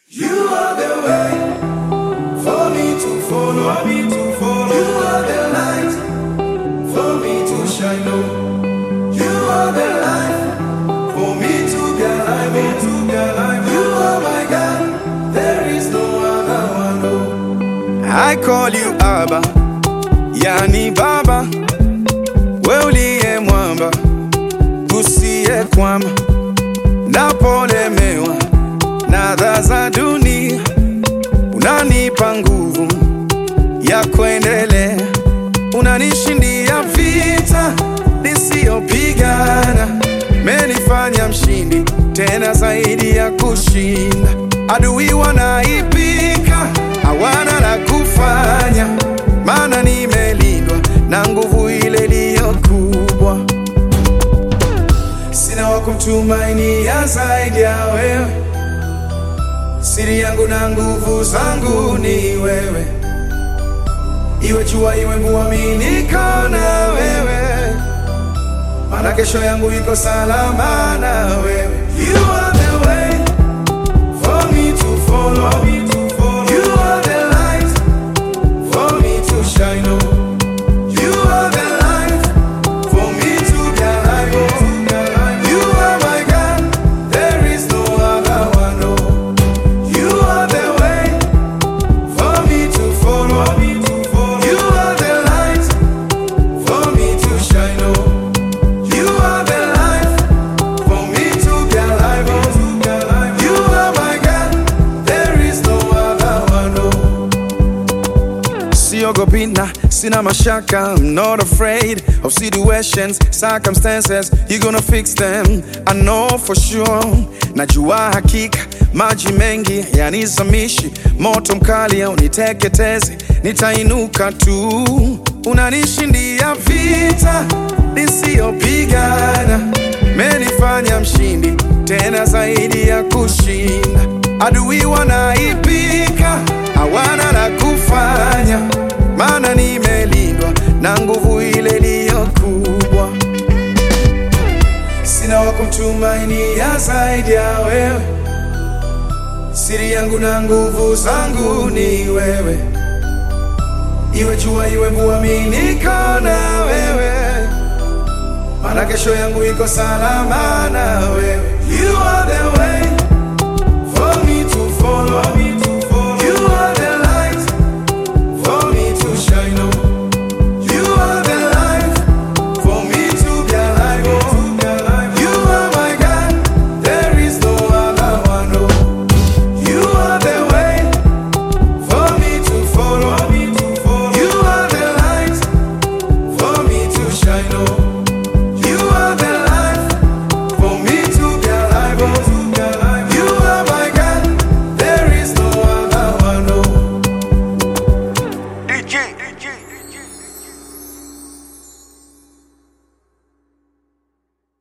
You are the way for me to follow, You are the light for me to shine on. You are the life for me to be alive, You are my God, there is no other one. Oh. I call you Abba, yani Baba, wewe uliye mwamba, usiye kwama, napolemewa na adha za dunia, unanipa nguvu ya kuendelea, unanishindia vita nisiyopigana, menifanya mshindi tena zaidi ya kushinda. Adui wanaipika, hawana la kufanya, maana nimelindwa na nguvu ile iliyo kubwa. Sina wa kumtumainia zaidi ya wewe, siri yangu na nguvu zangu ni wewe. Iwe jua iwe mvua, mimi niko na wewe, maana kesho yangu iko salama na wewe. You are the way for me to follow, You are the light for me to shine on. You are the life for me to be alive, You are my God, there is no other one. Oh. You are the way for me to follow, You are the light for me to shine on. You are the life for me to be alive, You are my God, there is no other one. Oh. Siogopina, sina mashaka, I'm not afraid of situations, circumstances, you're gonna fix them, I know for sure. Najua hakika maji mengi yanizamishi, moto mkali uniteketeze, nitainuka tu. Unanishindia vita nisiyopigana, menifanya mshindi tena zaidi ya kushinda. Adui wanaipika, hawana la kufanya, maana nimelindwa na nguvu ile iliyo kubwa. Sina wa kumtumainia zaidi ya wewe, siri yangu na nguvu zangu ni wewe. Iwe jua iwe mvua, mimi niko na wewe, maana kesho yangu iko salama na wewe. You are the way